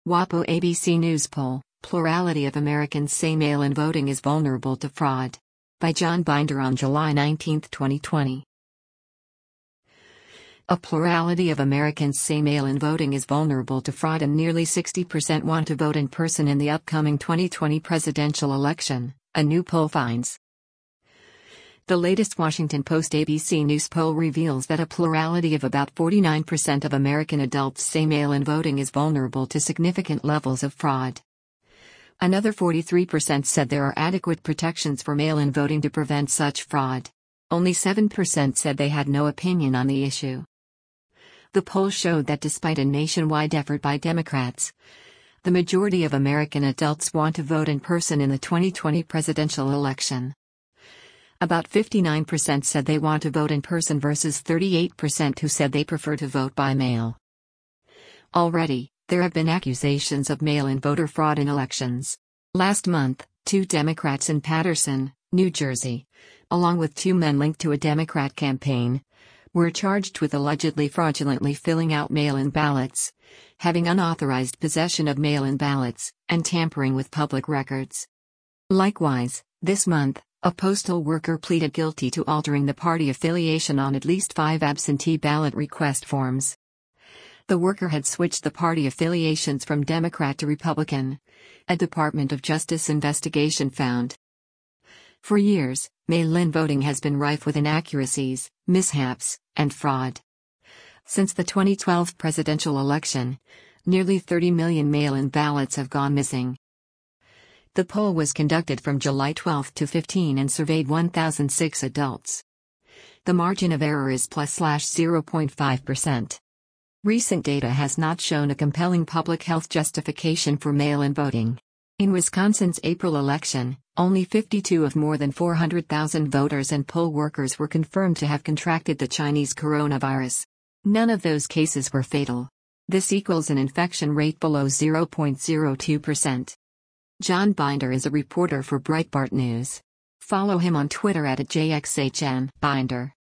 WAPO ABC News poll, plurality of Americans say mail-in voting is vulnerable to fraud. By John Binder on July 19, 2020. A plurality of Americans say mail-in voting is vulnerable to fraud and nearly 60% want to vote in person in the upcoming 2020 presidential election, a new poll finds. The latest Washington Post ABC News poll reveals that a plurality of about 49% of American adults say mail-in voting is vulnerable to significant levels of fraud. Another 43% said there are adequate protections for mail-in voting to prevent such fraud. Only 7% said they had no opinion on the issue. The poll showed that despite a nationwide effort by Democrats, the majority of American adults want to vote in person in the 2020 presidential election. About 59% said they want to vote in person versus 38% who said they prefer to vote by mail. Already, there have been accusations of mail-in voter fraud in elections. Last month, 2 Democrats in Paterson, New Jersey, along with 2 men linked to a Democrat campaign, were charged with allegedly fraudulently filling out mail-in ballots, having unauthorized possession of mail-in ballots, and tampering with public records. Likewise, this month, a postal worker pleaded guilty to altering the party affiliation on at least 5 absentee ballot request forms. The worker had switched the party affiliations from Democrat to Republican, a Department of Justice investigation found. For years, mail-in voting has been rife with inaccuracies, mishaps, and fraud. Since the 2012 presidential election, nearly 30 million mail-in ballots have gone missing. The poll was conducted from July 12 to 15 and surveyed 1,006 adults. The margin of error is +0.5%. Recent data has not shown a compelling public health justification for mail-in voting. In Wisconsin's April election, only 52 of more than 400,000 voters and poll workers were confirmed to have contracted the Chinese coronavirus. None of those cases were fatal. This equals an infection rate below 0.02%. John Binder is a reporter for Breitbart News. Follow him on Twitter @JXHN Binder.